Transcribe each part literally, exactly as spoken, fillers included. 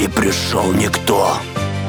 не пришел никто.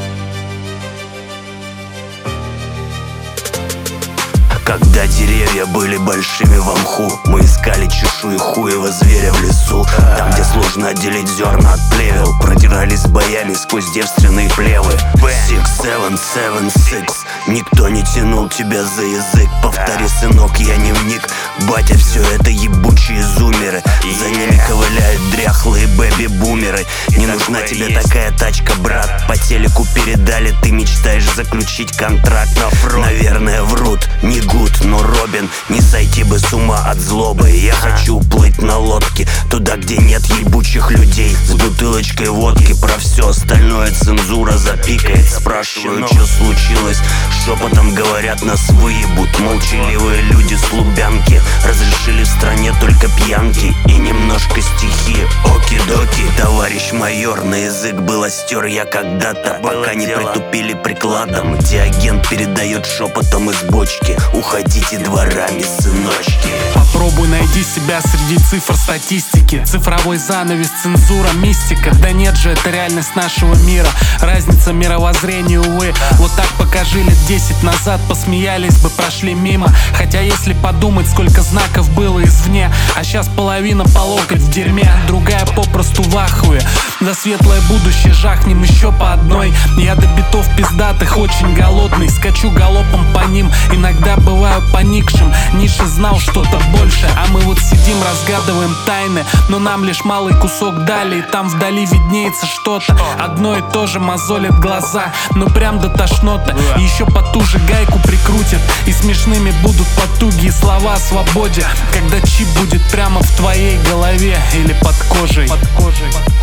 Когда деревья были большими в мху, мы искали чешую хуева зверя в лесу. Там, где сложно отделить зерна от плевел, продирались, боялись сквозь девственные плевы. Six, seven, seven, six. Никто не тянул тебя за язык. Повтори, сынок, я не вник. Батя, все это ебучие зумеры. За ними ковыляют дряхлые бэби-бумеры. Не нужна тебе такая тачка, брат. По телеку передали, ты мечтаешь заключить контракт. Наверное, врут, не гуд, но Робин. Не сойти бы с ума от злобы. Я хочу уплыть на лодке туда, где нет ебучих людей. С бутылочкой водки, про все остальное цензура запикает. Спрашиваю, что случилось, шепотом говорят, нас выебут. Молчаливые люди с Лубянки разрешили в стране только пьянки и немножко стихи. Оки-доки, товарищ майор, на язык было стер я когда-то, пока не притупили прикладом, где агент передает шепотом из бочки: уходите дворами, сыночки. Попробуй найди себя среди цифр статистики. Цифровой занавес, цензура, мистика. Да нет же, это реальность нашего мира. Разница мировоззрения, увы. Вот так покажи лет десять назад, посмеялись бы, прошли мимо. Хотя если подумать, сколько знаков было извне. А сейчас половина по локоть в дерьме, другая попросту в ахуе. За светлое будущее жахнем еще по одной. Я до битов пиздатых очень голодный, скачу галопом по ним. Иногда бываю поникшим, Ницше знал что-то больше. А мы вот сидим, разгадываем тайны, но нам лишь малый кусок дали. И там вдали виднеется что-то, одно и то же мозолит глаза. Ну прям до тошноты, еще потуже гайку прикрутят. И смешными будут потуги и слова о свободе, когда чип будет прямо в твоей голове или под кожей, под кожей.